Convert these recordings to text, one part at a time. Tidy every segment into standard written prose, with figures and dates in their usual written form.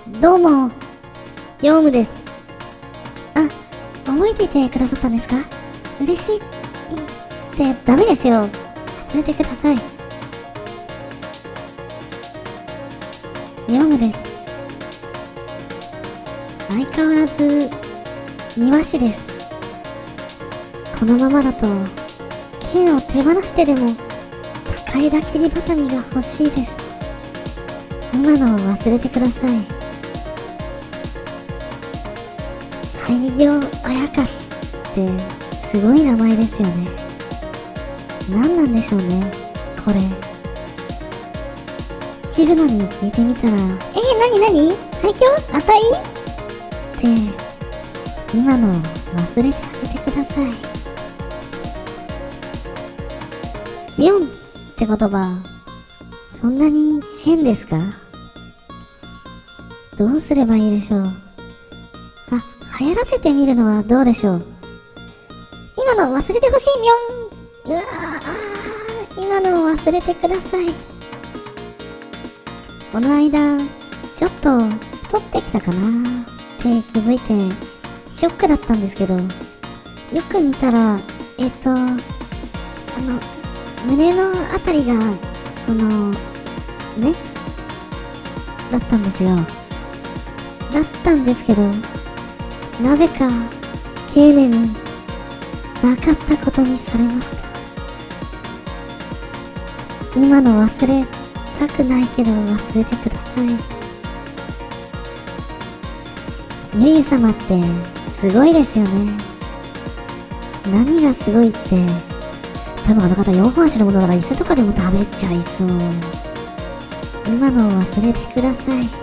どうも、ヨウムです。あ、覚えていてくださったんですか？嬉しいってダメですよ。忘れてください。ヨウムです。相変わらず庭師です。このままだと剣を手放してでも高枝切りばさみが欲しいです。今のを忘れてください。西行あやかしってすごい名前ですよね。何なんでしょうね、これ。シグナに聞いてみたら、なに最強あたいって今の忘れてあげてください。ミョンって言葉、そんなに変ですか？どうすればいいでしょう。流行らせてみるのはどうでしょう。今の忘れてほしい、ミョン。今のを忘れてください。この間ちょっと太ってきたかなって気づいてショックだったんですけど、よく見たら胸のあたりがねだったんですよ。だったんですけど、なぜか経年になかったことにされました。今の忘れたくないけど忘れてください。ゆゆ様ってすごいですよね。何がすごいって、多分あの方4本足のものなら椅子とかでも食べちゃいそう。今のを忘れてください。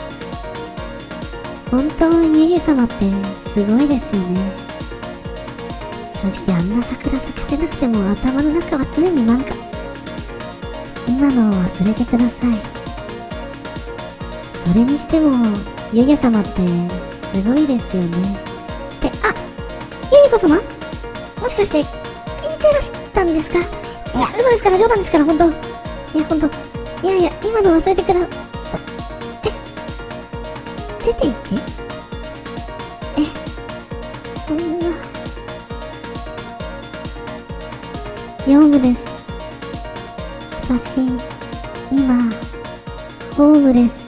本当ゆゆ様ってすごいですよね。正直あんな桜咲かせなくても頭の中は常に漫画。今のを忘れてください。それにしてもゆゆ様ってすごいですよね。ってゆゆこ様、もしかして聞いてらしたんですか？いや嘘ですから、冗談ですから、本当。いや今の忘れてくださ出て行け？そんな。ヨウムです。私今ホームレス。